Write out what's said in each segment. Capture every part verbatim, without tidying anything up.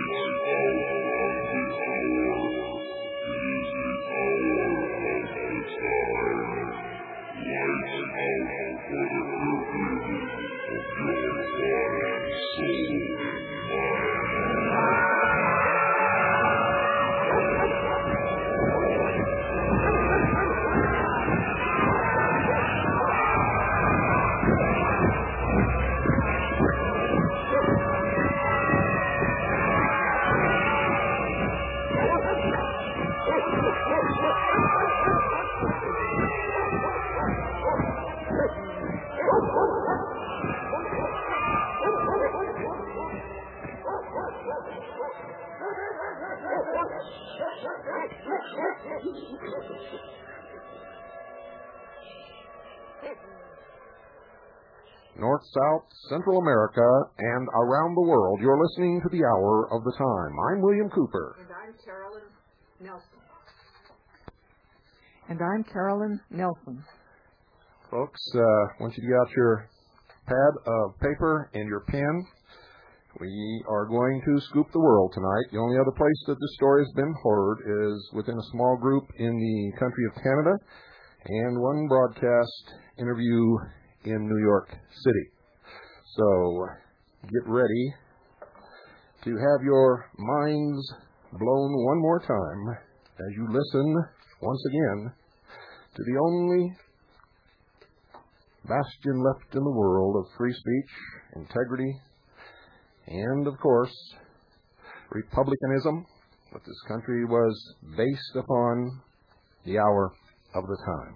North, South, Central America, and around the world, you're listening to the Hour of the Time. I'm William Cooper. And I'm Carolyn Nelson. And I'm Carolyn Nelson. Folks, uh, I want you to get out your pad of paper and your pen. We are going to scoop the world tonight. The only other place that the story has been heard is within a small group in the country of Canada and one broadcast interview in New York City. So get ready to have your minds blown one more time as you listen once again to the only bastion left in the world of free speech, integrity, and, of course, republicanism, what this country was based upon, the Hour of the Time.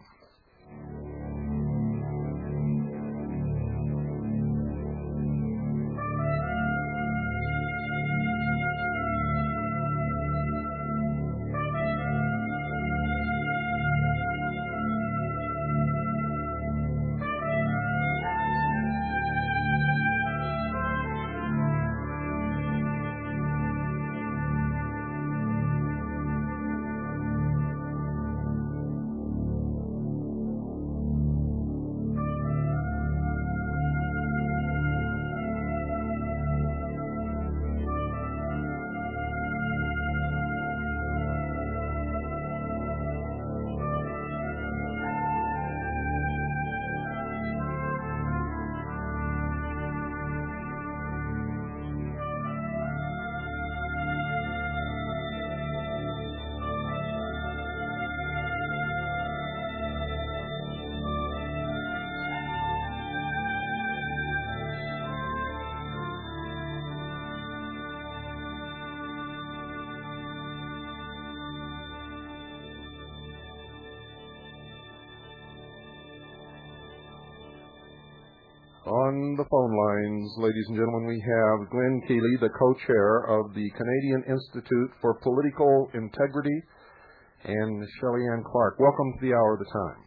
On the phone lines, ladies and gentlemen, we have Glenn Keeley, the co-chair of the Canadian Institute for Political Integrity, and Shelley Ann Clark. Welcome to the Hour of the Time.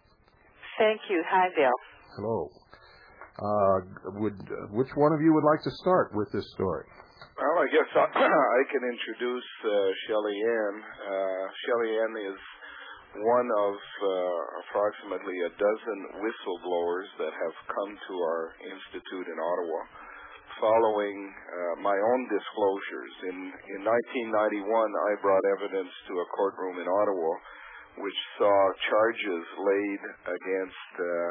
Thank you. Hi, Bill. Hello. Uh, would uh, which one of you would like to start with this story? Well, I guess I, I can introduce uh, Shelley Ann. Uh, Shelley Ann is one of uh, approximately a dozen whistleblowers that have come to our institute in Ottawa following uh, my own disclosures. In, in nineteen ninety-one, I brought evidence to a courtroom in Ottawa which saw charges laid against uh,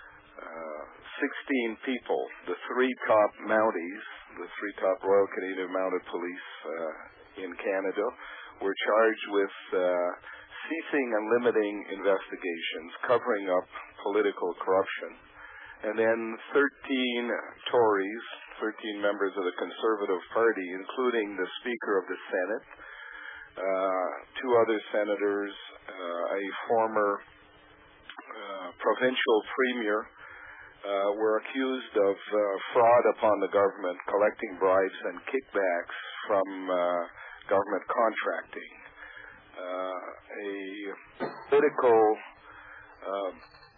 uh, sixteen people. The three top Mounties, the three top Royal Canadian Mounted Police uh, in Canada, were charged with uh, ceasing and limiting investigations, covering up political corruption. And then thirteen Tories, thirteen members of the Conservative Party, including the Speaker of the Senate, uh, two other senators, uh, a former uh, provincial premier, uh, were accused of uh, fraud upon the government, collecting bribes and kickbacks from uh, government contracting. Uh, a political uh,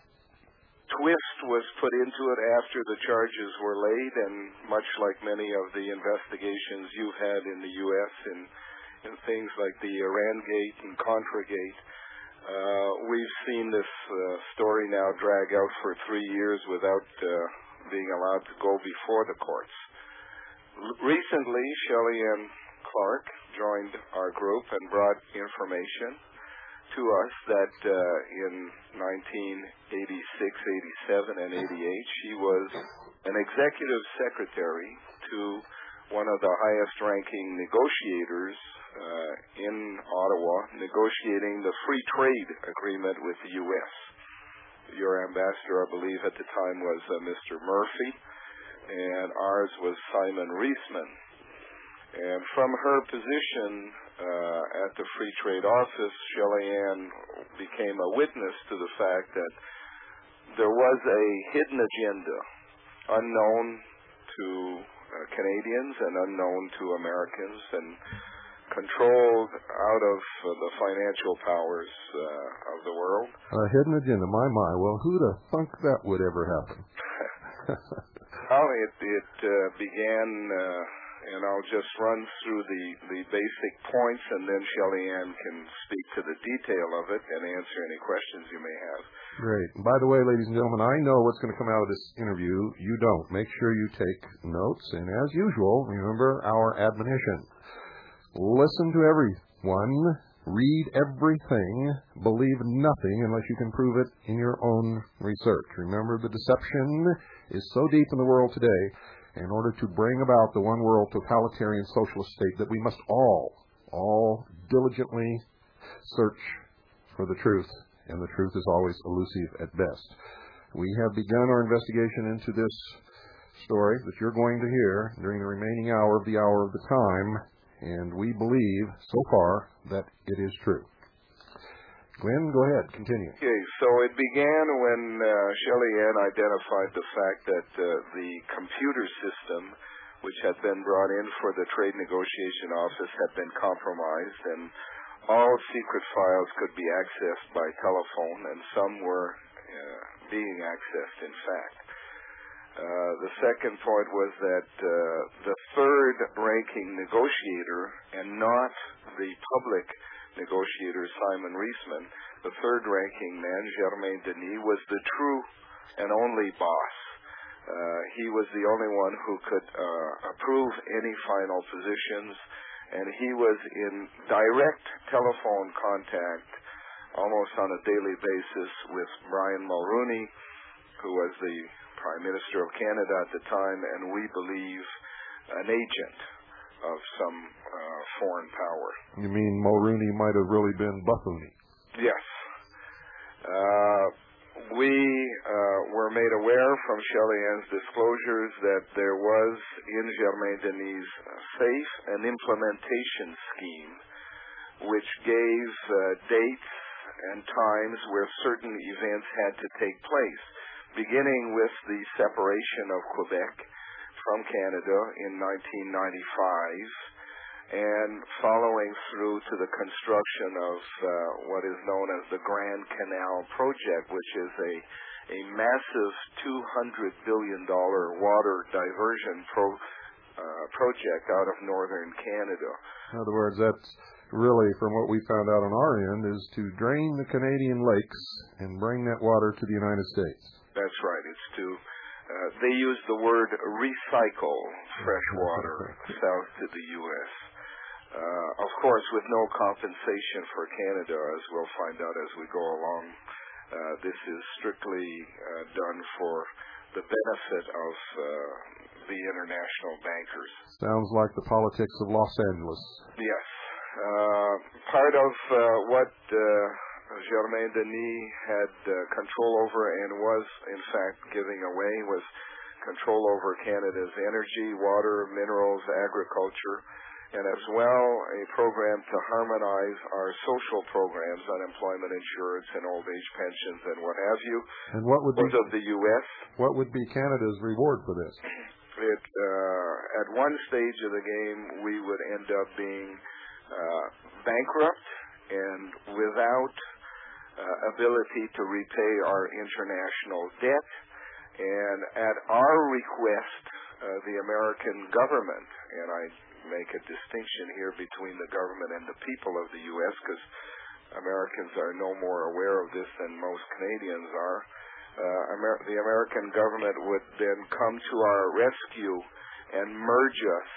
twist was put into it after the charges were laid, and much like many of the investigations you've had in the U S in, in things like the Iran-gate and Contra-gate, uh, we've seen this uh, story now drag out for three years without uh, being allowed to go before the courts. L- recently, Shelley Ann Clark joined our group and brought information to us that uh, in nineteen eighty-six, eighty-seven, and eighty-eight, she was an executive secretary to one of the highest-ranking negotiators uh, in Ottawa, negotiating the free trade agreement with the U S Your ambassador, I believe, at the time was uh, Mister Murphy, and ours was Simon Reisman. And from her position uh, at the Free Trade Office, Shelly Ann became a witness to the fact that there was a hidden agenda unknown to uh, Canadians and unknown to Americans and controlled out of uh, the financial powers uh, of the world. A hidden agenda, my, my. Well, who'd have thunk that would ever happen? Well, it, it uh, began, uh, and I'll just run through the, the basic points, and then Shelly Ann can speak to the detail of it and answer any questions you may have. Great. And by the way, ladies and gentlemen, I know what's going to come out of this interview. You don't. Make sure you take notes, and as usual, remember our admonition. Listen to everyone, read everything, believe nothing unless you can prove it in your own research. Remember, the deception is so deep in the world today, in order to bring about the one world totalitarian socialist state, that we must all, all diligently search for the truth, and the truth is always elusive at best. We have begun our investigation into this story that you're going to hear during the remaining hour of the hour of the time, and we believe, so far, that it is true. Glenn, go ahead. Continue. Okay, so it began when uh, Shelly Ann identified the fact that uh, the computer system, which had been brought in for the Trade Negotiation Office, had been compromised, and all secret files could be accessed by telephone, and some were uh, being accessed, in fact. Uh, the second point was that uh, the third-ranking negotiator, and not the public negotiator, Simon Reisman, the third-ranking man, Germain Denis, was the true and only boss. Uh, he was the only one who could uh, approve any final positions, and he was in direct telephone contact almost on a daily basis with Brian Mulroney, who was the Prime Minister of Canada at the time, and we believe an agent of some uh, foreign power. You mean Mulroney might have really been buffoony? Yes. Uh, we uh, were made aware from Shelly Ann's disclosures that there was in Germain Denis' safe an implementation scheme which gave uh, dates and times where certain events had to take place, beginning with the separation of Quebec from Canada in nineteen ninety-five, and following through to the construction of uh, what is known as the Grand Canal Project, which is a, a massive two hundred billion dollars water diversion pro, uh, project out of northern Canada. In other words, that's really, from what we found out on our end, is to drain the Canadian lakes and bring that water to the United States. That's right. It's to, uh, they use the word recycle fresh water south to the U S Uh, of course, with no compensation for Canada, as we'll find out as we go along. Uh, this is strictly uh, done for the benefit of uh, the international bankers. Sounds like the politics of Los Angeles. Yes. Uh, part of uh, what uh, Germain Denis had uh, control over and was, in fact, giving away was control over Canada's energy, water, minerals, agriculture, and as well a program to harmonize our social programs, unemployment insurance and old age pensions and what have you. And what would be of the U S What would be Canada's reward for this? It uh, at one stage of the game we would end up being uh, bankrupt and without uh, ability to repay our international debt. And at our request, uh, the American government, and I make a distinction here between the government and the people of the U S because Americans are no more aware of this than most Canadians are. Uh, Amer- the American government would then come to our rescue and merge us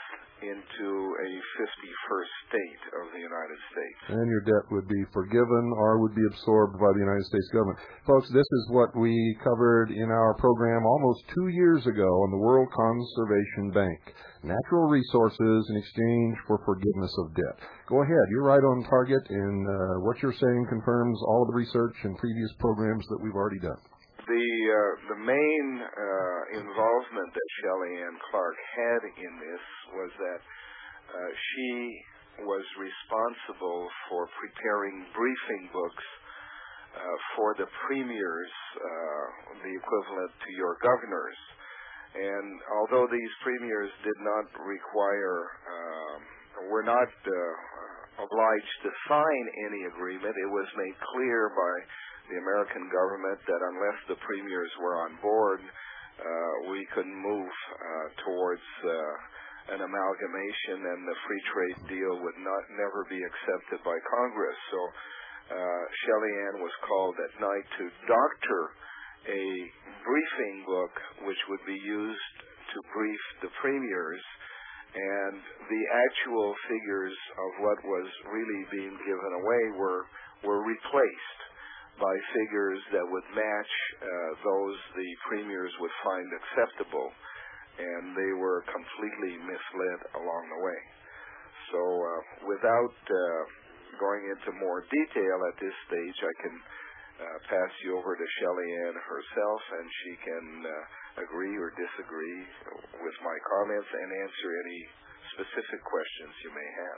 into a fifty-first state of the United States. And your debt would be forgiven or would be absorbed by the United States government. Folks, this is what we covered in our program almost two years ago on the World Conservation Bank. Natural resources in exchange for forgiveness of debt. Go ahead. You're right on target, and uh, what you're saying confirms all of the research and previous programs that we've already done. The uh, the main uh, involvement that Shelley Ann Clark had in this was that uh, she was responsible for preparing briefing books uh, for the premiers, uh, the equivalent to your governors. And although these premiers did not require, uh, were not uh, obliged to sign any agreement, it was made clear by the American government that unless the premiers were on board, uh, we couldn't move uh, towards uh, an amalgamation, and the free trade deal would not never be accepted by Congress. So uh, Shelley Ann was called at night to doctor a briefing book which would be used to brief the premiers, and the actual figures of what was really being given away were were replaced by figures that would match uh, those the premiers would find acceptable, and they were completely misled along the way. So uh, without uh, going into more detail at this stage, I can uh, pass you over to Shelley Ann herself, and she can uh, agree or disagree with my comments and answer any specific questions you may have.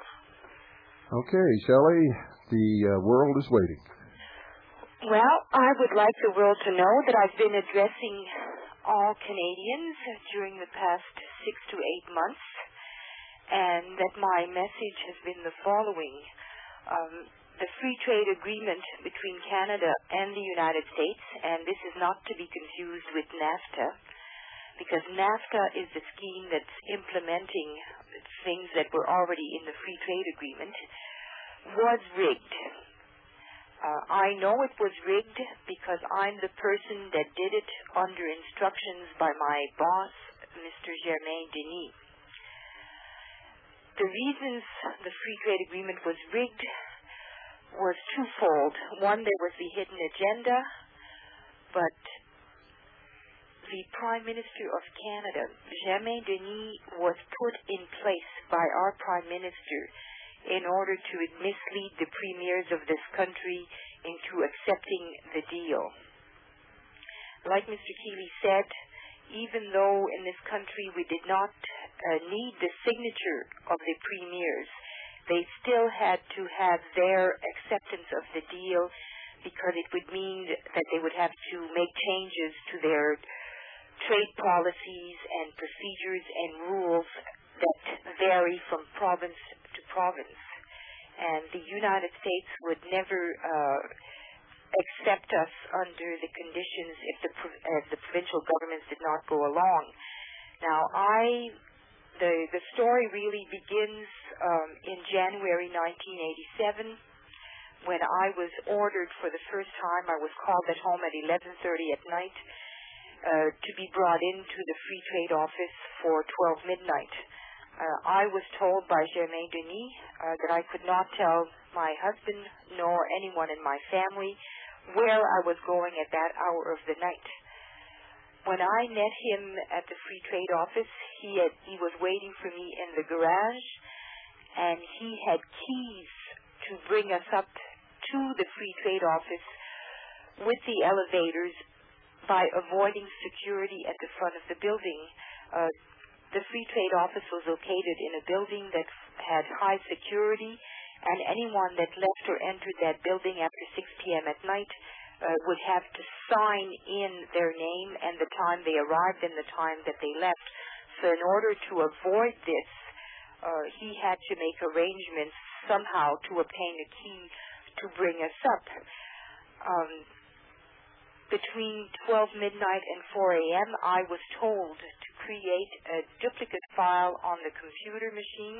Okay, Shelley, the uh, world is waiting. Well, I would like the world to know that I've been addressing all Canadians during the past six to eight months, and that my message has been the following. Um, the free trade agreement between Canada and the United States, and this is not to be confused with NAFTA, because NAFTA is the scheme that's implementing things that were already in the free trade agreement, was rigged. Uh, I know it was rigged because I'm the person that did it under instructions by my boss, Mister Germain Denis. The reasons the free trade agreement was rigged was twofold. One, there was the hidden agenda, but the Prime Minister of Canada, Germain Denis, was put in place by our Prime Minister in order to mislead the premiers of this country into accepting the deal. Like Mister Keeley said, even though in this country we did not uh, need the signature of the premiers, they still had to have their acceptance of the deal, because it would mean that they would have to make changes to their trade policies and procedures and rules that vary from province to province. And the United States would never uh, accept us under the conditions if the, if the provincial governments did not go along. Now, I, the, the story really begins um, in January nineteen eighty-seven, when I was ordered for the first time. I was called at home at eleven thirty at night uh, to be brought into the Free Trade Office for twelve midnight. Uh, I was told by Germain Denis uh, that I could not tell my husband nor anyone in my family where I was going at that hour of the night. When I met him at the Free Trade Office, he had, he was waiting for me in the garage, and he had keys to bring us up to the Free Trade Office with the elevators by avoiding security at the front of the building. Uh, The Free Trade Office was located in a building that had high security, and anyone that left or entered that building after six p.m. at night uh, would have to sign in their name and the time they arrived and the time that they left. So in order to avoid this, uh, he had to make arrangements somehow to obtain a key to bring us up. Um, Between twelve midnight and four a.m., I was told to create a duplicate file on the computer machine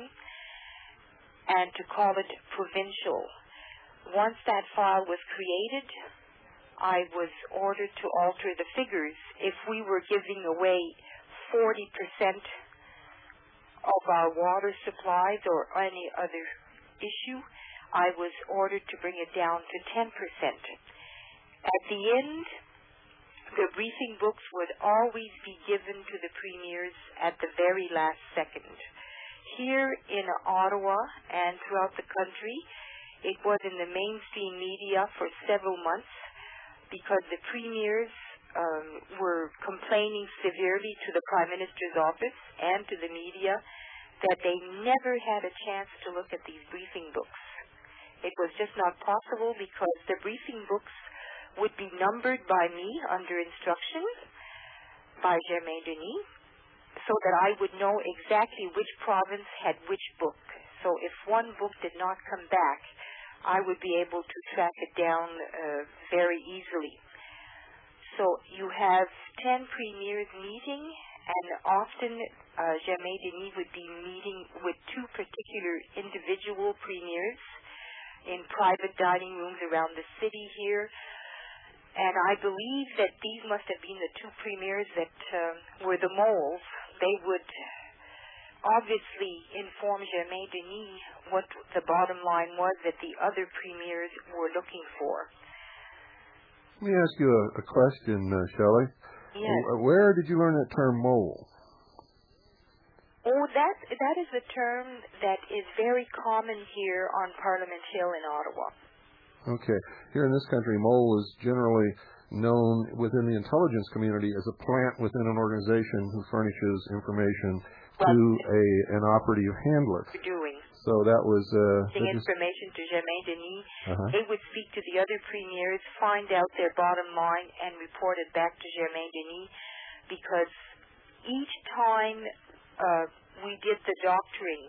and to call it provincial. Once that file was created, I was ordered to alter the figures. If we were giving away forty percent of our water supplies or any other issue, I was ordered to bring it down to ten percent. At the end, the briefing books would always be given to the premiers at the very last second. Here in Ottawa and throughout the country, it was in the mainstream media for several months because the premiers um, were complaining severely to the Prime Minister's office and to the media that they never had a chance to look at these briefing books. It was just not possible because the briefing books would be numbered by me under instruction by Germain Denis so that I would know exactly which province had which book. So if one book did not come back, I would be able to track it down uh, very easily. So you have ten premiers meeting, and often uh, Germain Denis would be meeting with two particular individual premiers in private dining rooms around the city here. And I believe that these must have been the two premiers that uh, were the moles. They would obviously inform Germain Denis what the bottom line was that the other premiers were looking for. Let me ask you a, a question, uh, Shelley. Yes. Where did you learn that term mole? Oh, that that is a term that is very common here on Parliament Hill in Ottawa. Okay. Here in this country, mole is generally known within the intelligence community as a plant within an organization who furnishes information Well, to a an operative handler. Doing. So that was uh, Giving that just, information to Germain Denis. uh-huh. They would speak to the other premiers, find out their bottom line, and report it back to Germain Denis, because each time uh, we did the doctoring,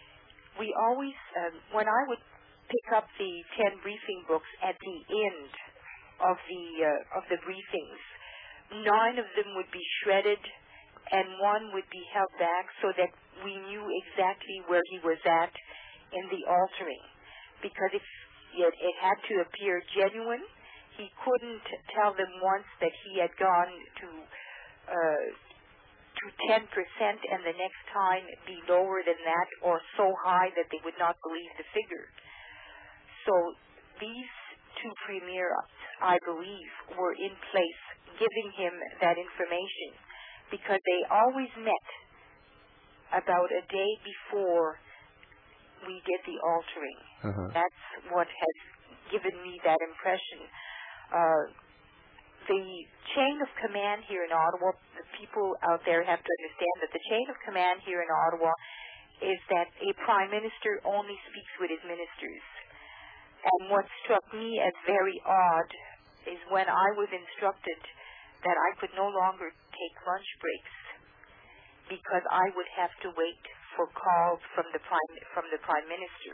we always, uh, when I would pick up the ten briefing books at the end of the uh, of the briefings, nine of them would be shredded, and one would be held back so that we knew exactly where he was at in the altering. Because if it, it had to appear genuine, he couldn't tell them once that he had gone to uh, to ten percent and the next time be lower than that or so high that they would not believe the figure. So these two premiers, I believe, were in place giving him that information, because they always met about a day before we did the altering. Uh-huh. That's what has given me that impression. Uh, the chain of command here in Ottawa, the people out there have to understand that the chain of command here in Ottawa is that a prime minister only speaks with his ministers. And what struck me as very odd is when I was instructed that I could no longer take lunch breaks because I would have to wait for calls from the prime from the prime minister.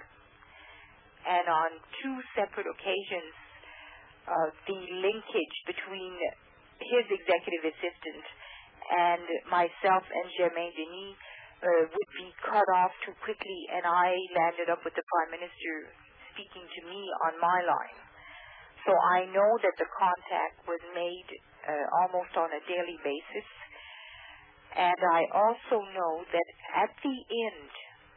And on two separate occasions, uh, the linkage between his executive assistant and myself and Germain Denis uh, would be cut off too quickly, and I landed up with the prime minister speaking to me on my line. So I know that the contact was made uh, almost on a daily basis. And I also know that at the end,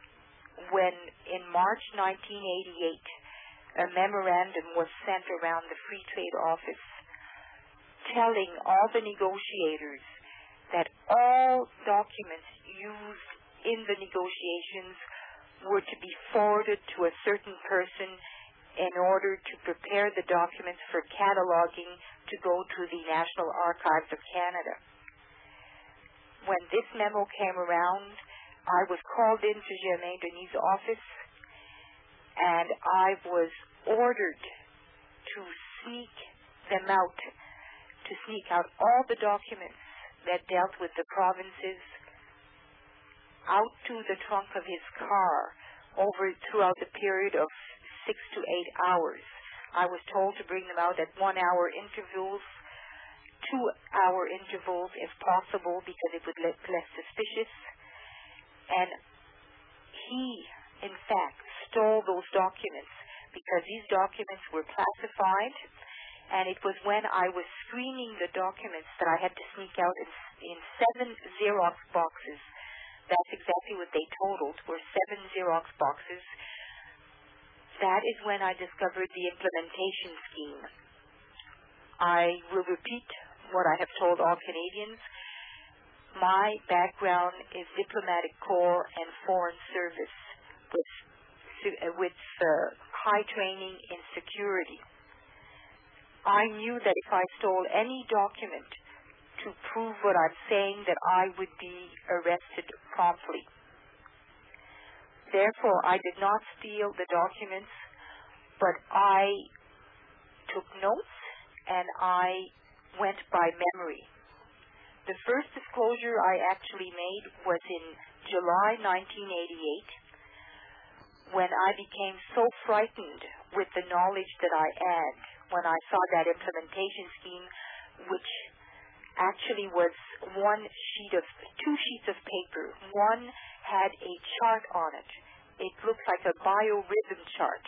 when in March nineteen eighty-eight, a memorandum was sent around the Free Trade Office telling all the negotiators that all documents used in the negotiations were to be forwarded to a certain person in order to prepare the documents for cataloging to go to the National Archives of Canada. When this memo came around, I was called into Germain Denis' office, and I was ordered to sneak them out, to sneak out all the documents that dealt with the provinces out to the trunk of his car over throughout the period of six to eight hours. I was told to bring them out at one-hour intervals, two-hour intervals if possible, because it would look less suspicious. And he, in fact, stole those documents because these documents were classified, and it was when I was screening the documents that I had to sneak out in, in seven Xerox boxes that's exactly what they totaled, were seven Xerox boxes. That is when I discovered the implementation scheme. I will repeat what I have told all Canadians. My background is diplomatic corps and foreign service with, with uh, high training in security. I knew that if I stole any document to prove what I'm saying, that I would be arrested promptly. Therefore, I did not steal the documents, but I took notes and I went by memory. The first disclosure I actually made was in July nineteen eighty-eight, when I became so frightened with the knowledge that I had when I saw that implementation scheme, which actually was one sheet of, two sheets of paper. One had a chart on it. It looked like a biorhythm chart.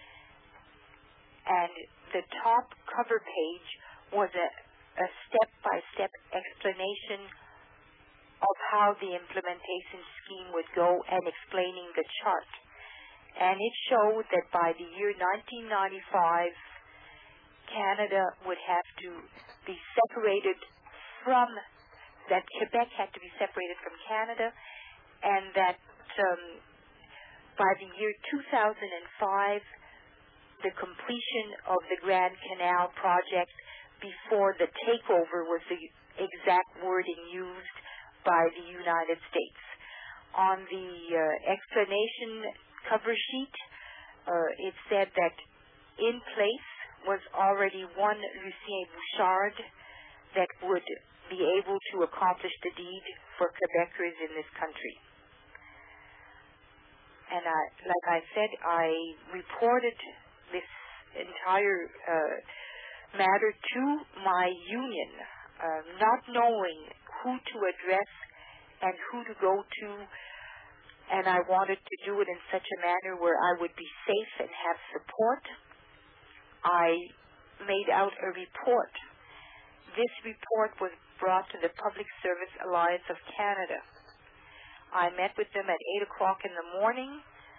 And the top cover page was a, a step-by-step explanation of how the implementation scheme would go and explaining the chart. And it showed that by the year nineteen ninety-five, Canada would have to be separated from, that Quebec had to be separated from Canada, and that um, by the year two thousand five, the completion of the Grand Canal project before the takeover was the exact wording used by the United States. On the uh, explanation cover sheet, uh, it said that in place was already one Lucien Bouchard that would be able to accomplish the deed for Quebecers in this country. And I, like I said, I reported this entire uh, matter to my union, uh, not knowing who to address and who to go to, and I wanted to do it in such a manner where I would be safe and have support. I made out a report. This report was brought to the Public Service Alliance of Canada. I met with them at eight o'clock in the morning,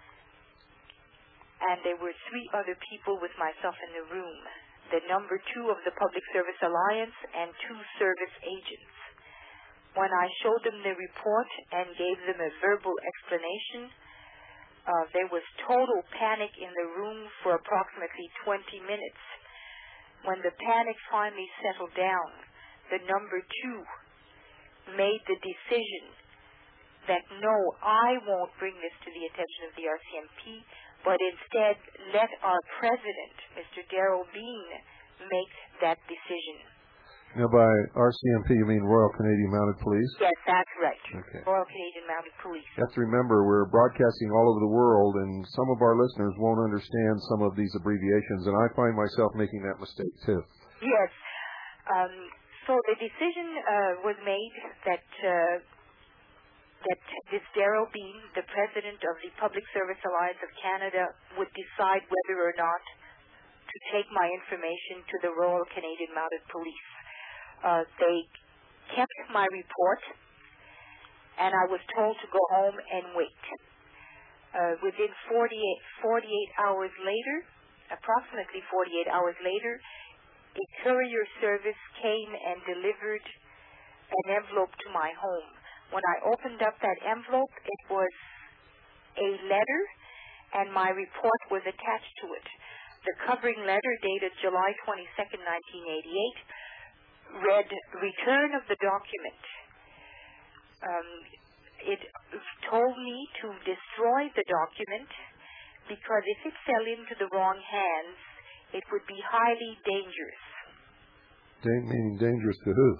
and there were three other people with myself in the room, the number two of the Public Service Alliance and two service agents. When I showed them the report and gave them a verbal explanation, uh, there was total panic in the room for approximately twenty minutes. When the panic finally settled down, the number two made the decision that no, I won't bring this to the attention of the R C M P, but instead let our president, Mister Darrell Bean, make that decision. Now, by R C M P, you mean Royal Canadian Mounted Police? Yes, that's right. Okay. Royal Canadian Mounted Police. You have to remember, we're broadcasting all over the world, and some of our listeners won't understand some of these abbreviations, and I find myself making that mistake, too. Yes. Um, so the decision uh, was made that uh, that this Darrell Bean, the president of the Public Service Alliance of Canada, would decide whether or not to take my information to the Royal Canadian Mounted Police. Uh, they kept my report, and I was told to go home and wait. Uh, within forty-eight, forty-eight hours later, approximately forty-eight hours later, a courier service came and delivered an envelope to my home. When I opened up that envelope, it was a letter, and my report was attached to it. The covering letter, dated July twenty-second, nineteen eighty-eight, read, "Return of the document." Um, it told me to destroy the document because if it fell into the wrong hands, it would be highly dangerous. Da- meaning dangerous to who?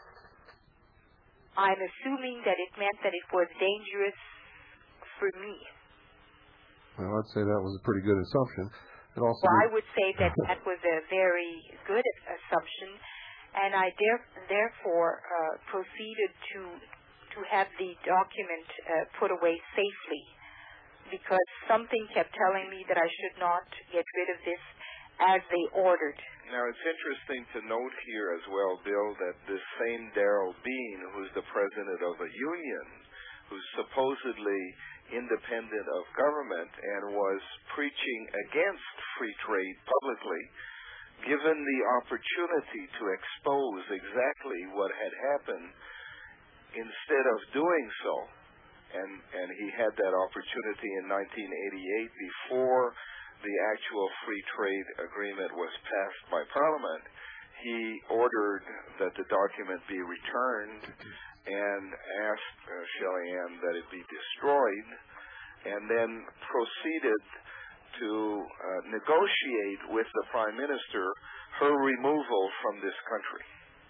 I'm assuming that it meant that it was dangerous for me. Well, I'd say that was a pretty good assumption. It also well, means- I would say that that was a very good assumption, and I there, therefore uh, proceeded to to have the document uh, put away safely, because something kept telling me that I should not get rid of this as they ordered. Now, it's interesting to note here as well, Bill, that this same Darrell Bean, who's the president of a union, who's supposedly independent of government and was preaching against free trade publicly, given the opportunity to expose exactly what had happened, instead of doing so, and, and he had that opportunity in nineteen eighty-eight before the actual free trade agreement was passed by Parliament, he ordered that the document be returned and asked uh, Shelly Ann that it be destroyed, and then proceeded to uh, negotiate with the Prime Minister her removal from this country.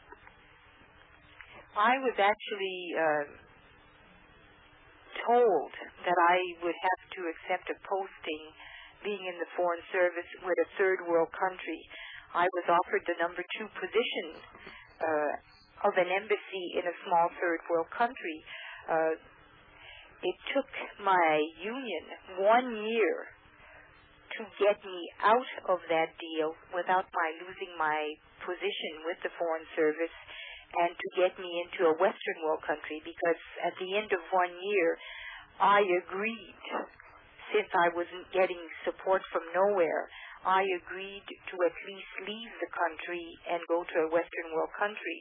I was actually uh, told that I would have to accept a posting being in the Foreign Service with a third world country. I was offered the number two position uh, of an embassy in a small third world country. Uh, it took my union one year to get me out of that deal without my losing my position with the Foreign Service, and to get me into a Western world country, because at the end of one year, I agreed, since I wasn't getting support from nowhere, I agreed to at least leave the country and go to a Western world country.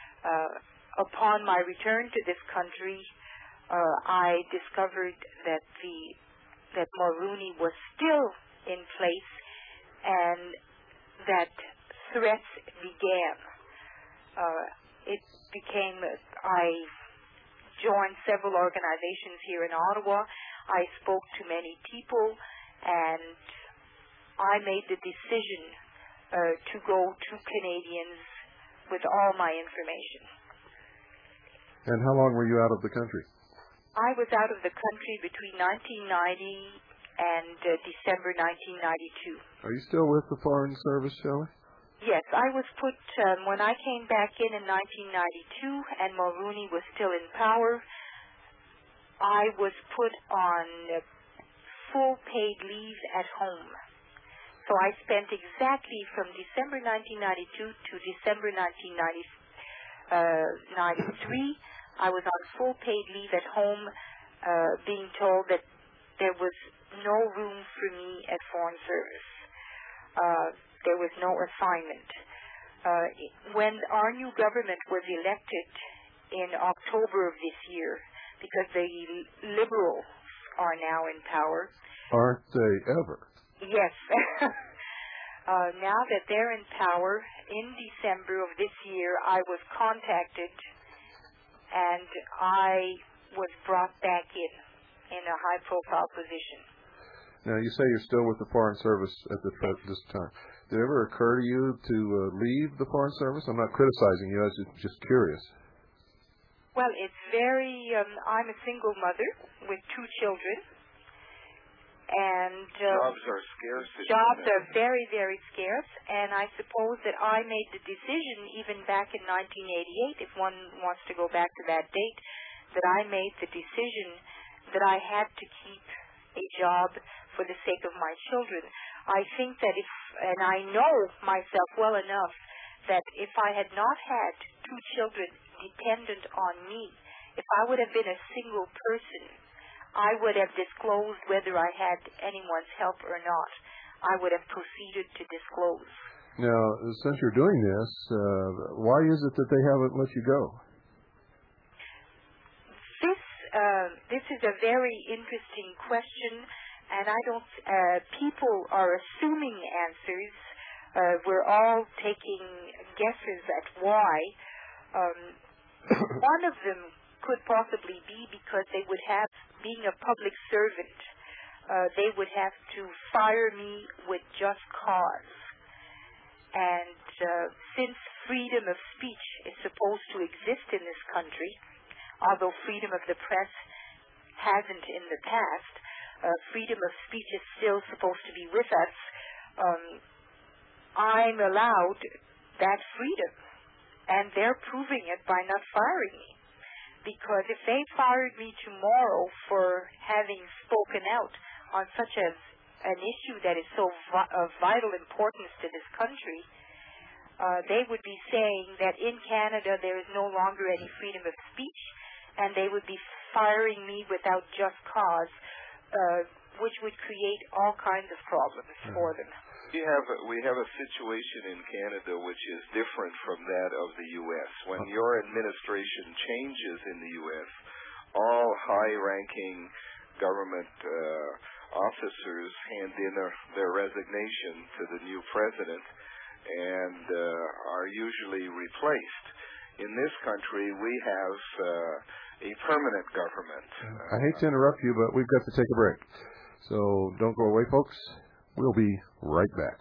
Uh, upon my return to this country, uh, I discovered that the that Mulroney was still in place, and that threats began. Uh, it became, I joined several organizations here in Ottawa. I spoke to many people, and I made the decision uh, to go to Canadians with all my information. And how long were you out of the country? I was out of the country between nineteen ninety and uh, December nineteen ninety-two. Are you still with the Foreign Service, Shelley? Yes, I was put, um, when I came back in in nineteen ninety-two and Mulroney was still in power, I was put on uh, full paid leave at home. So I spent exactly from December nineteen ninety-two to December nineteen ninety-three, I was on full paid leave at home, uh, being told that there was no room for me at Foreign Service. Uh, there was no assignment. Uh, when our new government was elected in October of this year, because the Liberals are now in power. Aren't they ever? Yes. uh, now that they're in power, in December of this year, I was contacted and I was brought back in, in a high-profile position. Now, you say you're still with the Foreign Service at the, this time. Did it ever occur to you to uh, leave the Foreign Service? I'm not criticizing you. I was just, just curious. Well, it's very, um, I'm a single mother with two children. And uh, jobs are scarce. Jobs are very, very scarce. And I suppose that I made the decision, even back in nineteen eighty-eight, if one wants to go back to that date, that I made the decision that I had to keep a job for the sake of my children. I think that if, and I know myself well enough, that if I had not had two children dependent on me, if I would have been a single person, I would have disclosed whether I had anyone's help or not. I would have proceeded to disclose. Now, since you're doing this, uh, why is it that they haven't let you go? This uh, this is a very interesting question, and I don't. Uh, people are assuming answers. Uh, we're all taking guesses at why. Um, one of them could possibly be because they would have, being a public servant, uh, they would have to fire me with just cause. And uh, since freedom of speech is supposed to exist in this country, although freedom of the press hasn't in the past, uh, freedom of speech is still supposed to be with us, um, I'm allowed that freedom. And they're proving it by not firing me. Because if they fired me tomorrow for having spoken out on such a, an issue that is so vi- of vital importance to this country, uh, they would be saying that in Canada there is no longer any freedom of speech, and they would be firing me without just cause, uh, which would create all kinds of problems mm-hmm. for them. We have a, we have a situation in Canada which is different from that of the U S. When your administration changes in the U S, all high-ranking government uh, officers hand in a, their resignation to the new president and uh, are usually replaced. In this country, we have uh, a permanent government. I hate to interrupt you, but we've got to take a break. So don't go away, folks. We'll be right back.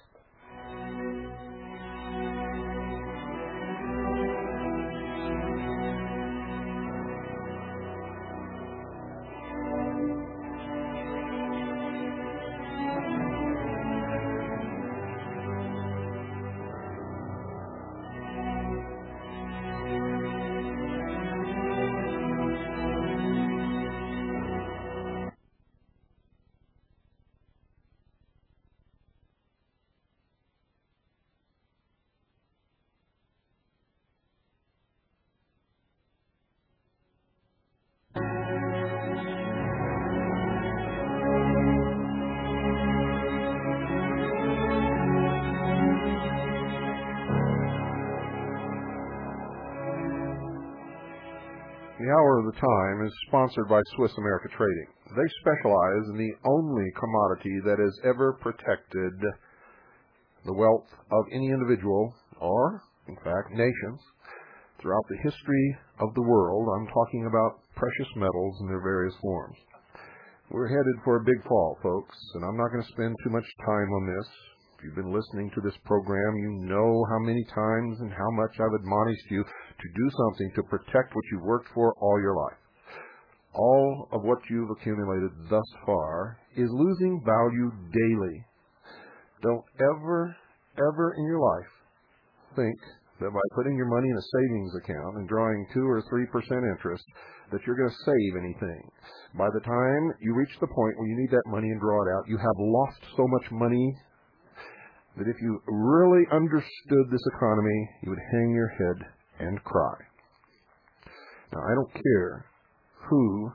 The Hour of the Time is sponsored by Swiss America Trading. They specialize in the only commodity that has ever protected the wealth of any individual or, in fact, nations throughout the history of the world. I'm talking about precious metals in their various forms. We're headed for a big fall, folks, and I'm not going to spend too much time on this. If you've been listening to this program, you know how many times and how much I've admonished you to do something to protect what you've worked for all your life. All of what you've accumulated thus far is losing value daily. Don't ever, ever in your life think that by putting your money in a savings account and drawing two or three percent interest that you're going to save anything. By the time you reach the point where you need that money and draw it out, you have lost so much money that if you really understood this economy, you would hang your head and cry. Now, I don't care who,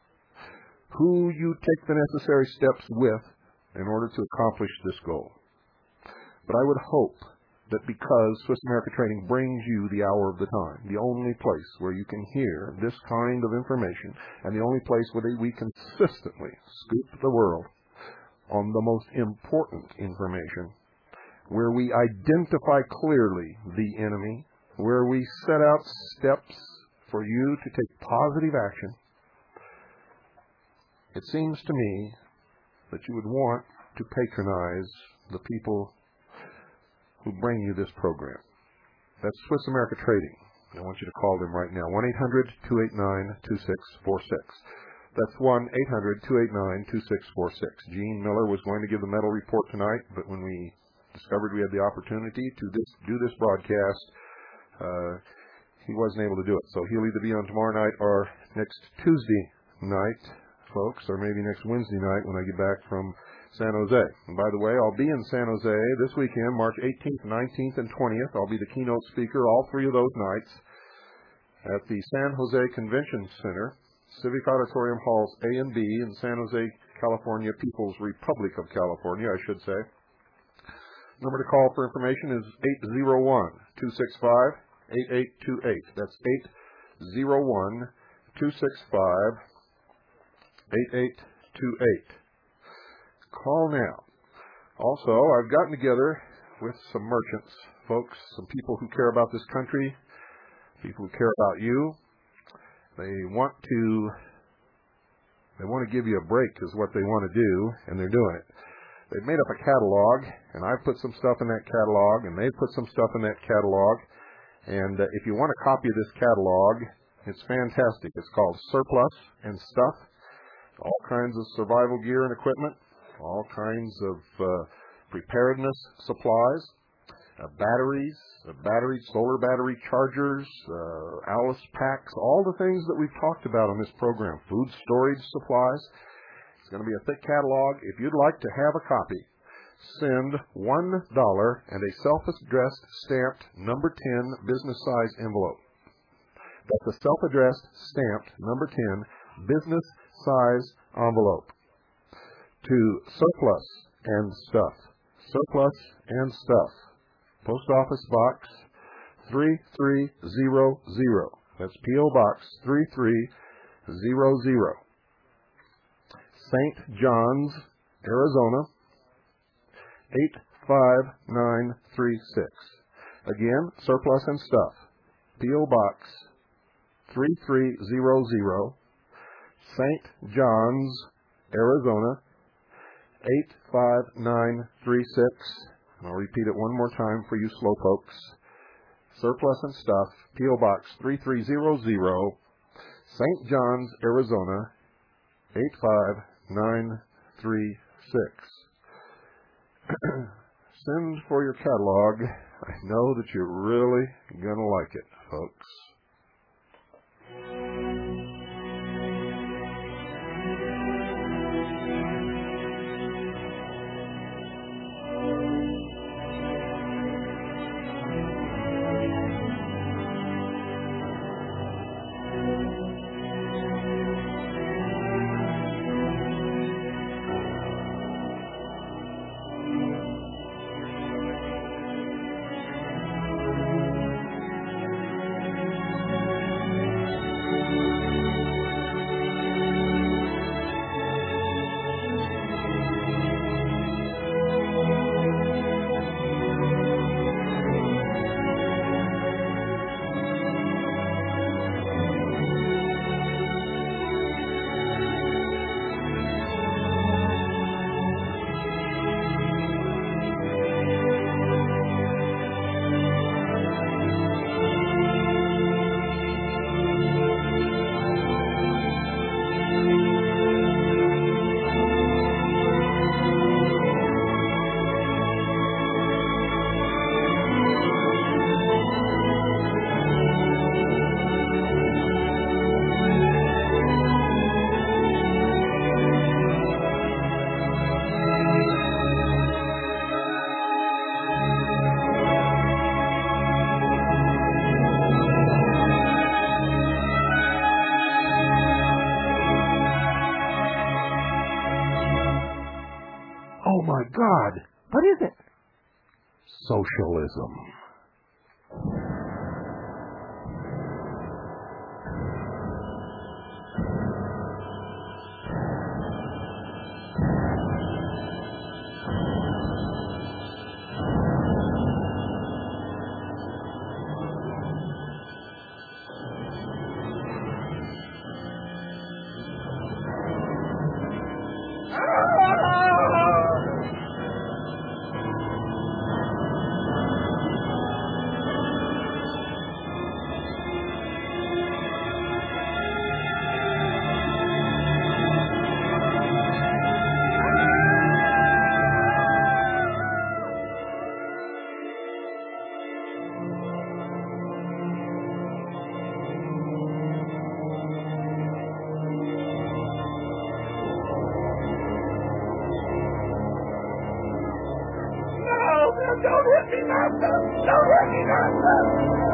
who you take the necessary steps with in order to accomplish this goal. But I would hope that because Swiss America Trading brings you the Hour of the Time, the only place where you can hear this kind of information, and the only place where we consistently scoop the world on the most important information, where we identify clearly the enemy, where we set out steps for you to take positive action, it seems to me that you would want to patronize the people who bring you this program. That's Swiss America Trading. I want you to call them right now, one eight hundred, two eight nine, two six four six. That's one eight hundred, two eight nine, two six four six. Gene Miller was going to give the metal report tonight, but when we discovered we had the opportunity to this, do this broadcast, uh, he wasn't able to do it. So he'll either be on tomorrow night or next Tuesday night, folks, or maybe next Wednesday night when I get back from San Jose. And by the way, I'll be in San Jose this weekend, March eighteenth, nineteenth, and twentieth. I'll be the keynote speaker all three of those nights at the San Jose Convention Center, Civic Auditorium Halls A and B in San Jose, California, People's Republic of California, I should say. Number to call for information is eight zero one, two six five, eight eight two eight. That's eight zero one, two six five, eight eight two eight. Call now. Also, I've gotten together with some merchants, folks, some people who care about this country, people who care about you. They want to they want to give you a break is what they want to do, and they're doing it. They've made up a catalog, and I've put some stuff in that catalog, and they've put some stuff in that catalog. And uh, if you want a copy of this catalog, it's fantastic. It's called Surplus and Stuff. All kinds of survival gear and equipment, all kinds of uh, preparedness supplies, uh, batteries, uh, battery, solar battery chargers, uh, Alice packs, all the things that we've talked about on this program, food storage supplies. It's going to be a thick catalog. If you'd like to have a copy, send one dollar and a self-addressed stamped number ten business size envelope. That's a self-addressed stamped number ten business size envelope. To surplus and stuff. Surplus and stuff. Post Office Box three three zero zero. That's P O. Box three three zero zero. Saint John's, Arizona eight five nine three six. Again, surplus and stuff. P O. Box three three zero zero. Saint John's, Arizona eight five nine three six. And I'll repeat it one more time for you slowpokes. Surplus and stuff, P O. Box three three zero zero, Saint John's, Arizona eight five nine three six. Send for your catalog. I know that you're really going to like it, folks. Oh my God! What is it? Socialism. Don't hit me, Master! Don't hit me, Master!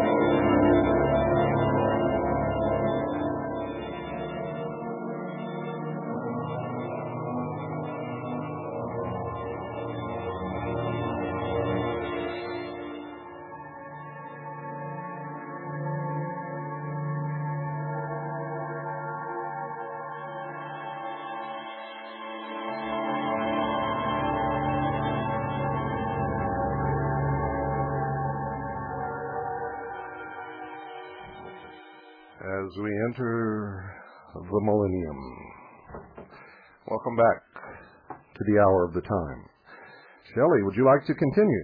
As we enter the millennium. Welcome back to the hour of the time. Shelley, would you like to continue?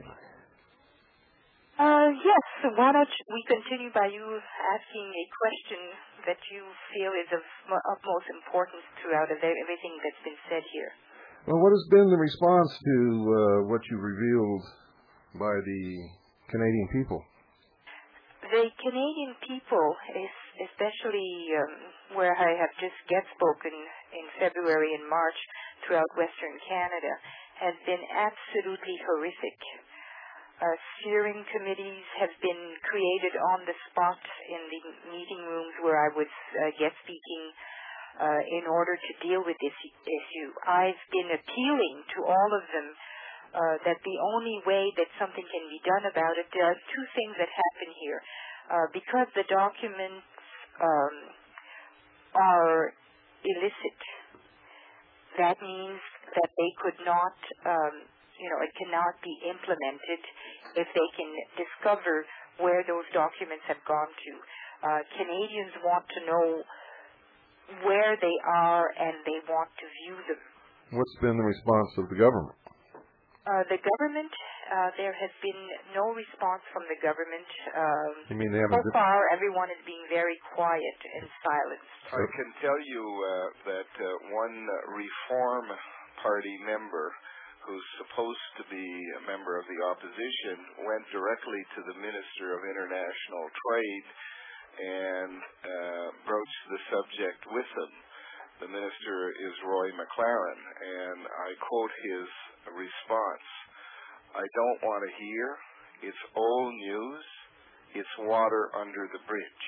Uh, yes. Why don't we continue by you asking a question that you feel is of utmost importance throughout everything that's been said here? Well, what has been the response to uh, what you revealed by the Canadian people? The Canadian people, especially um, where I have just guest spoken in February and March throughout Western Canada, have been absolutely horrific. Uh, steering committees have been created on the spot in the meeting rooms where I was uh, guest speaking. uh, in order to deal with this issue. I've been appealing to all of them uh, that the only way that something can be done about it, there are two things that happen here. Uh, because the documents um, are illicit, that means that they could not, um, you know, it cannot be implemented if they can discover where those documents have gone to. Uh, Canadians want to know where they are and they want to view them. What's been the response of the government? Uh, the government, uh, there has been no response from the government. Um, You mean they haven't? so far, everyone is being very quiet and silenced. I can tell you uh, that uh, one Reform Party member who's supposed to be a member of the opposition went directly to the Minister of International Trade and uh, broached the subject with him. The minister is Roy McLaren, and I quote his response: "I don't want to hear. It's old news. It's water under the bridge."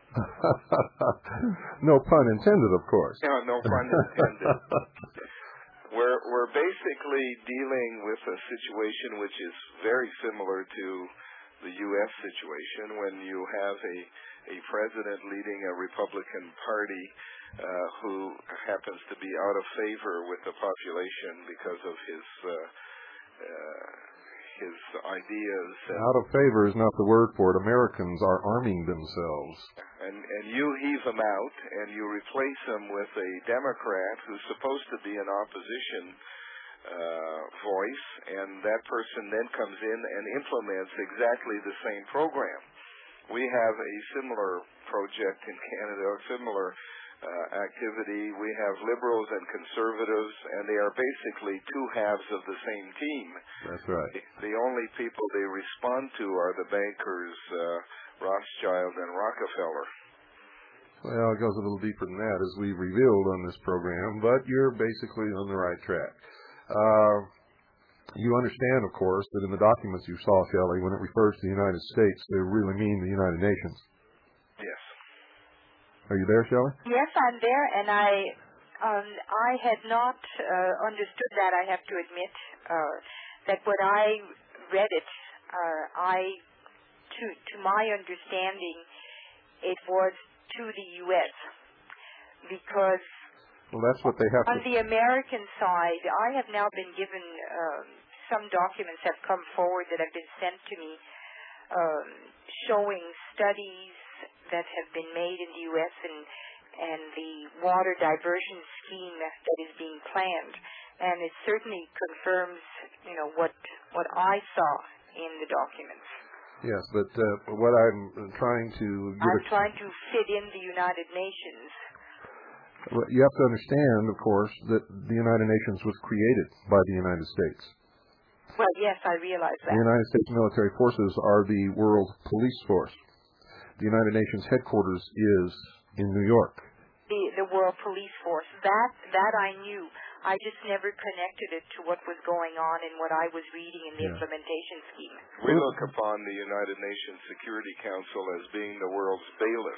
No pun intended, of course. No, no pun intended. We're we're basically dealing with a situation which is very similar to the U S situation, when you have a a president leading a Republican Party uh, who happens to be out of favor with the population because of his uh, uh, his ideas. Out of favor is not the word for it. Americans are arming themselves. And, and you heave him out, and you replace him with a Democrat who's supposed to be an opposition uh, voice, and that person then comes in and implements exactly the same program. We have a similar project in Canada, a similar uh, activity. We have liberals and conservatives, and they are basically two halves of the same team. That's right. The, the only people they respond to are the bankers, uh, Rothschild and Rockefeller. Well, it goes a little deeper than that, as we revealed on this program, but you're basically on the right track. Uh, you understand, of course, that in the documents you saw, Shelley, when it refers to the United States, they really mean the United Nations. Yes. Are you there, Shelley? Yes, I'm there, and I um, I had not uh, understood that, I have to admit, uh, that when I read it, uh, I, to, to my understanding, it was to the U S because Well, that's what they have on to... the American side, I have now been given um, some documents have come forward that have been sent to me um, showing studies that have been made in the U S and and the water diversion scheme that is being planned, and it certainly confirms, you know, what what I saw in the documents. Yes, but uh, what I'm trying to... Give I'm a, trying to fit in the United Nations. well, you have to understand, of course, that the United Nations was created by the United States. Well, yes, I realize that. The United States military forces are the world police force. The United Nations headquarters is in New York. The the World Police Force. That that I knew. I just never connected it to what was going on and what I was reading in the Yeah. implementation scheme. We look upon the United Nations Security Council as being the world's bailiff.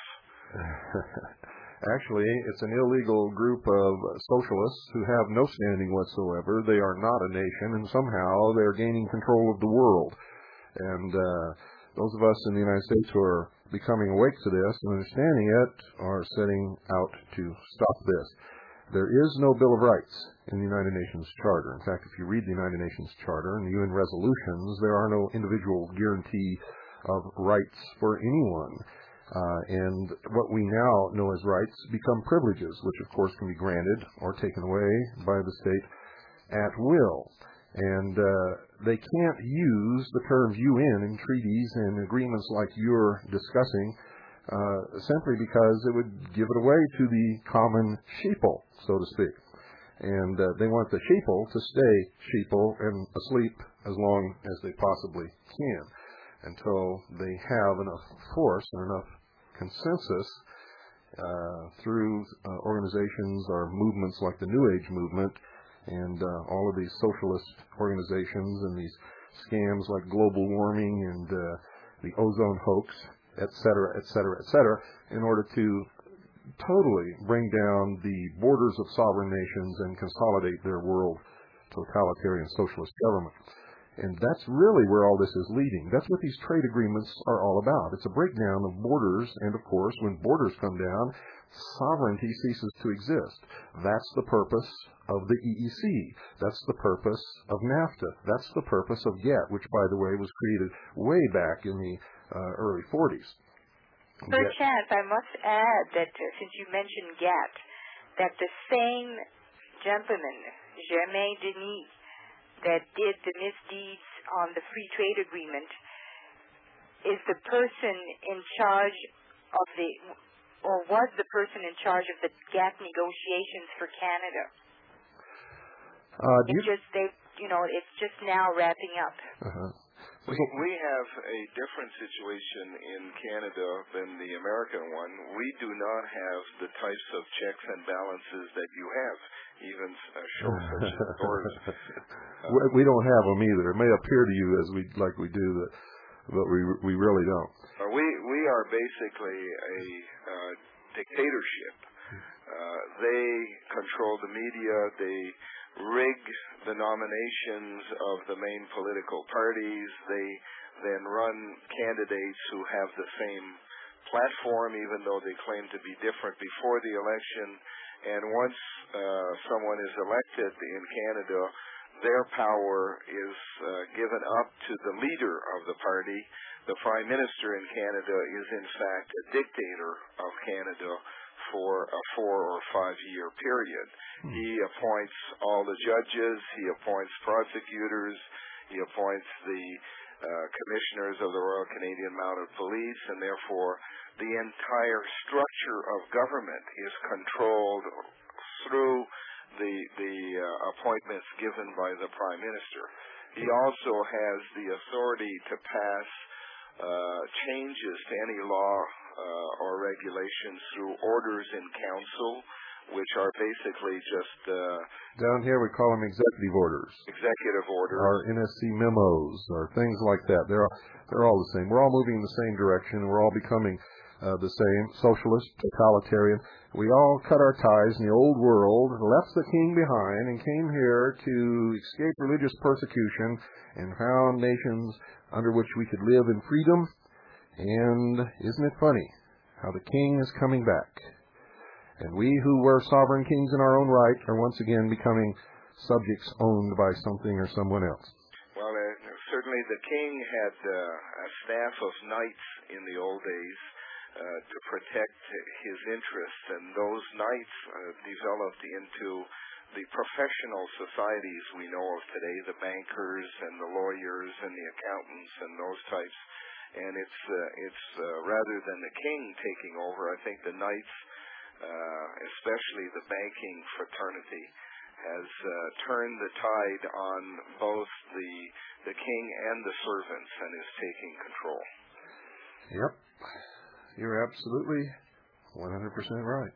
Actually, it's an illegal group of socialists who have no standing whatsoever. They are not a nation, and somehow they're gaining control of the world. And uh, those of us in the United States who are becoming awake to this and understanding it are setting out to stop this. There is no Bill of Rights in the United Nations Charter. In fact, if you read the United Nations Charter and the U N resolutions, there are no individual guarantee of rights for anyone. Uh, and what we now know as rights become privileges, which of course can be granted or taken away by the state at will. And uh, they can't use the terms U N in treaties and agreements like you're discussing uh, simply because it would give it away to the common sheeple, so to speak. And uh, they want the sheeple to stay sheeple and asleep as long as they possibly can until they have enough force and enough consensus uh, through uh, organizations or movements like the New Age movement and uh, all of these socialist organizations and these scams like global warming and uh, the ozone hoax, et cetera, et cetera, et cetera, in order to totally bring down the borders of sovereign nations and consolidate their world totalitarian socialist government. And that's really where all this is leading. That's what these trade agreements are all about. It's a breakdown of borders, and of course, when borders come down, sovereignty ceases to exist. That's the purpose of the E E C. That's the purpose of NAFTA. That's the purpose of GATT, which, by the way, was created way back in the uh, early forties. Perchance, I must add that uh, since you mentioned GATT, that the same gentleman, Germain Denis, that did the misdeeds on the free trade agreement is the person in charge of the, or was the person in charge of the GATT negotiations for Canada. Uh, it's just they, you know, it's just now wrapping up. Uh-huh. We, we have a different situation in Canada than the American one. We do not have the types of checks and balances that you have, even uh, shows such as yours. Uh, we don't have them either. It may appear to you as we like we do, that, but we we really don't. Uh, we we are basically a uh, dictatorship. Uh, they control the media. They rig the nominations of the main political parties. They then run candidates who have the same platform, even though they claim to be different before the election. And once uh, someone is elected in Canada, their power is uh, given up to the leader of the party. The Prime Minister in Canada is, in fact, a dictator of Canada for a four or five year period. Hmm. He appoints all the judges, he appoints prosecutors, he appoints the uh, commissioners of the Royal Canadian Mounted Police, and therefore the entire structure of government is controlled through the the uh, appointments given by the Prime Minister. He also has the authority to pass uh, changes to any law Uh, or regulations through orders in council, which are basically just uh, down here we call them executive orders. Executive orders. Or N S C memos, or things like that. They're they're all the same. We're all moving in the same direction. We're all becoming uh, the same, socialist, totalitarian. We all cut our ties in the old world, left the king behind, and came here to escape religious persecution, and found nations under which we could live in freedom. And isn't it funny how the king is coming back? And we who were sovereign kings in our own right are once again becoming subjects owned by something or someone else. Well, uh, certainly the king had uh, a staff of knights in the old days uh, to protect his interests, and those knights uh, developed into the professional societies we know of today, the bankers and the lawyers and the accountants and those types. And it's uh, it's uh, rather than the king taking over, I think the knights, uh, especially the banking fraternity, has uh, turned the tide on both the the king and the servants and is taking control. Yep, you're absolutely one hundred percent right.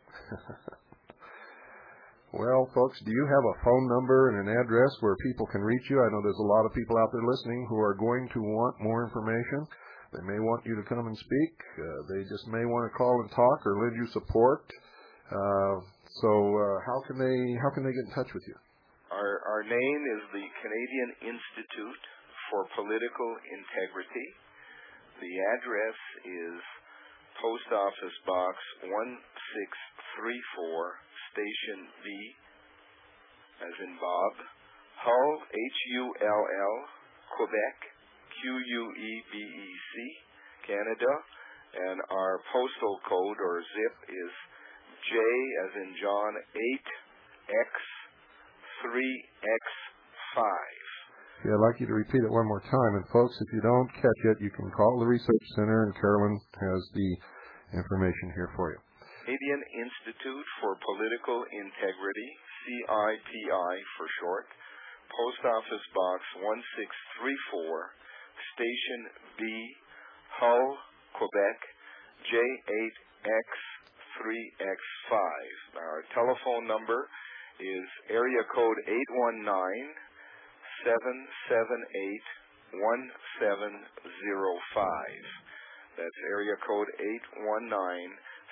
Well, folks, do you have a phone number and an address where people can reach you? I know there's a lot of people out there listening who are going to want more information. They may want you to come and speak. Uh, they just may want to call and talk or lend you support. Uh, so uh, how can they how can they get in touch with you? Our our name is the Canadian Institute for Political Integrity. The address is Post Office Box one six three four, Station B, as in Bob, Hull, H U L L, Quebec, Q U E B E C, Canada, and our postal code or zip is J as in John eight X three X five. Yeah, I'd like you to repeat it one more time. And folks, if you don't catch it, you can call the Research Center, and Carolyn has the information here for you. Canadian Institute for Political Integrity, C I P I for short, Post Office Box one six three four, Station B, Hull, Quebec, J eight X three X five. Our telephone number is area code eight one nine, seven seven eight, one seven zero five. That's area code eight one nine,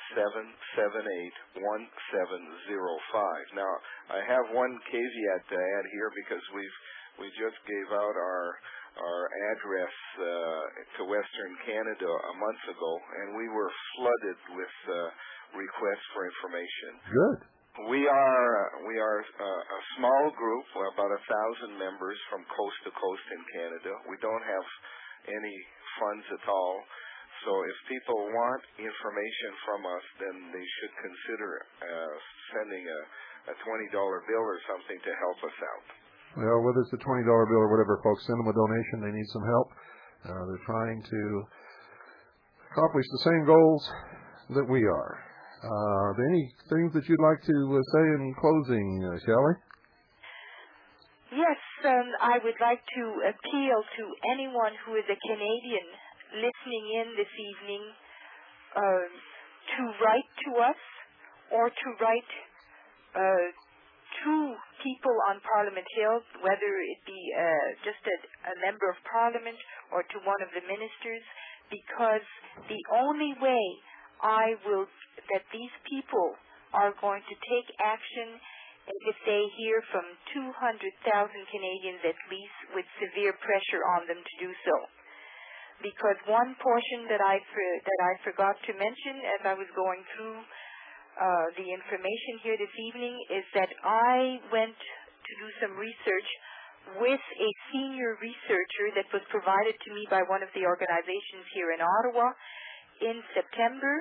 seven seven eight, one seven zero five. Now, I have one caveat to add here because we've we just gave out our our address uh, to Western Canada a month ago, and we were flooded with uh, requests for information. Good. We are we are uh, a small group, about a thousand members from coast to coast in Canada. We don't have any funds at all. So if people want information from us, then they should consider uh, sending a, a twenty dollar bill or something to help us out. Well, whether it's a twenty dollar bill or whatever, folks, send them a donation. They need some help. Uh, they're trying to accomplish the same goals that we are. Uh, are there any things that you'd like to uh, say in closing, uh, Shelley? Yes, um, I would like to appeal to anyone who is a Canadian listening in this evening uh, to write to us or to write uh, to people on Parliament Hill, whether it be uh, just a, a member of Parliament or to one of the ministers, because the only way I will, that these people are going to take action is if they hear from two hundred thousand Canadians at least with severe pressure on them to do so. Because one portion that I that I forgot to mention as I was going through uh, the information here this evening is that I went to do some research with a senior researcher that was provided to me by one of the organizations here in Ottawa in September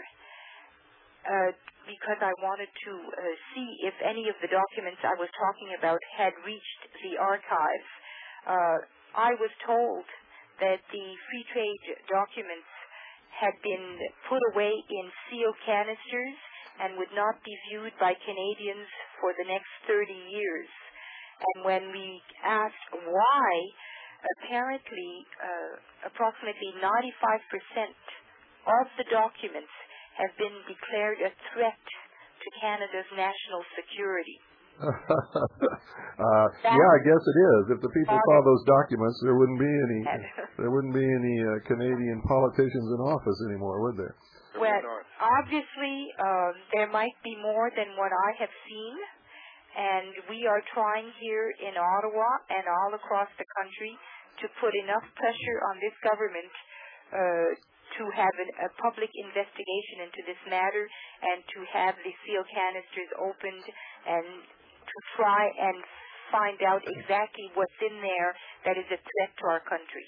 uh, because I wanted to uh, see if any of the documents I was talking about had reached the archives. Uh, I was told that the free trade documents had been put away in seal canisters and would not be viewed by Canadians for the next thirty years. And when we asked why, apparently uh, approximately ninety-five percent of the documents have been declared a threat to Canada's national security. uh, yeah, I guess it is. If the people saw those documents, there wouldn't be any. There wouldn't be any uh, Canadian politicians in office anymore, would there? Well, obviously, um, there might be more than what I have seen, and we are trying here in Ottawa and all across the country to put enough pressure on this government uh, to have an, a public investigation into this matter and to have the seal canisters opened and to try and find out exactly what's in there that is a threat to our country.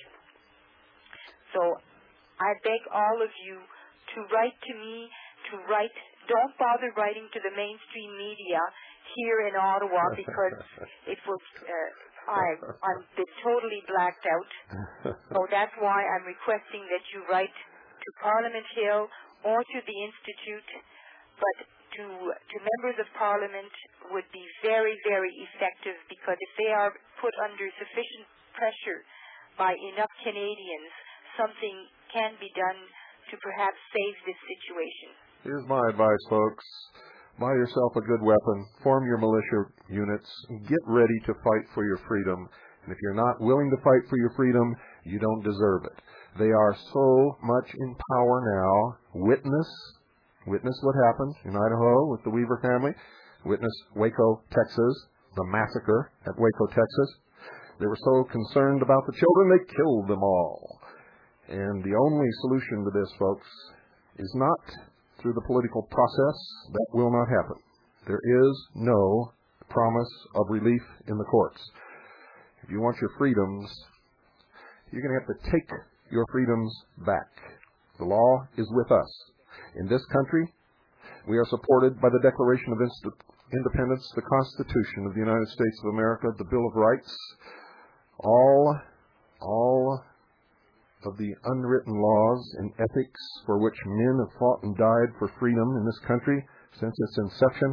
So I beg all of you to write to me, to write, don't bother writing to the mainstream media here in Ottawa because it will, uh, I, I'm been totally blacked out. So that's why I'm requesting that you write to Parliament Hill or to the Institute, but to, to members of Parliament would be very, very effective because if they are put under sufficient pressure by enough Canadians, something can be done to perhaps save this situation. Here's my advice, folks. Buy yourself a good weapon, form your militia units, and get ready to fight for your freedom. And if you're not willing to fight for your freedom, you don't deserve it. They are so much in power now. Witness Witness what happened in Idaho with the Weaver family. Witness Waco, Texas, the massacre at Waco, Texas. They were so concerned about the children, they killed them all. And the only solution to this, folks, is not through the political process. That will not happen. There is no promise of relief in the courts. If you want your freedoms, you're going to have to take your freedoms back. The law is with us. In this country, we are supported by the Declaration of Independence, the Constitution of the United States of America, the Bill of Rights, all, all of the unwritten laws and ethics for which men have fought and died for freedom in this country since its inception.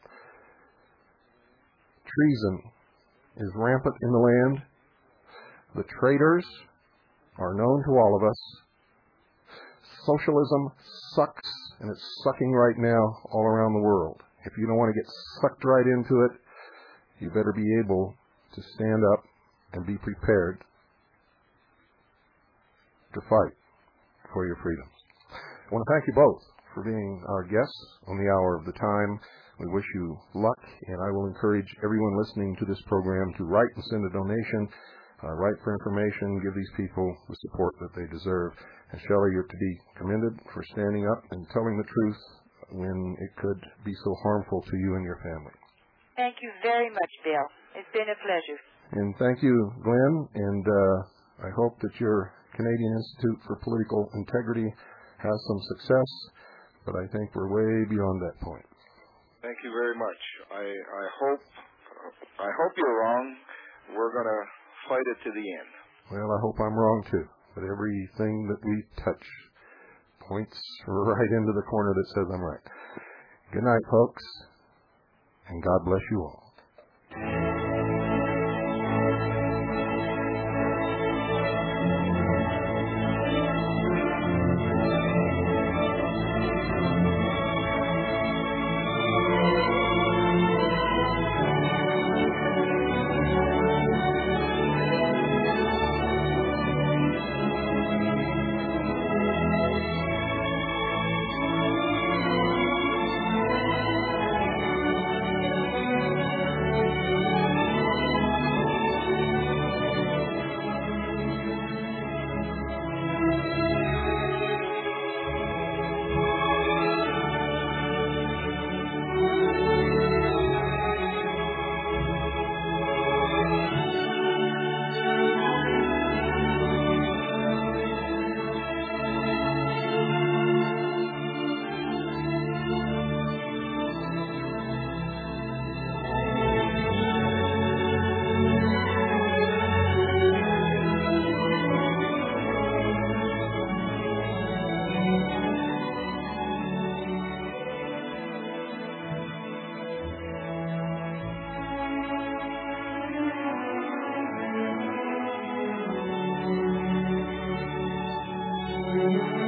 Treason is rampant in the land. The traitors are known to all of us. Socialism sucks, and it's sucking right now all around the world. If you don't want to get sucked right into it, you better be able to stand up and be prepared to fight for your freedoms. I want to thank you both for being our guests on the Hour of the Time. We wish you luck, and I will encourage everyone listening to this program to write and send a donation, uh, write for information, give these people the support that they deserve. And Shelley, you're to be commended for standing up and telling the truth when it could be so harmful to you and your family. Thank you very much, Bill. It's been a pleasure. And thank you, Glenn, and uh, I hope that your Canadian Institute for Political Integrity has some success, but I think we're way beyond that point. Thank you very much. I, I hope I hope you're wrong. We're going to fight it to the end. Well, I hope I'm wrong too. But everything that we touch points right into the corner that says I'm right. Good night, folks, and God bless you all. Thank you.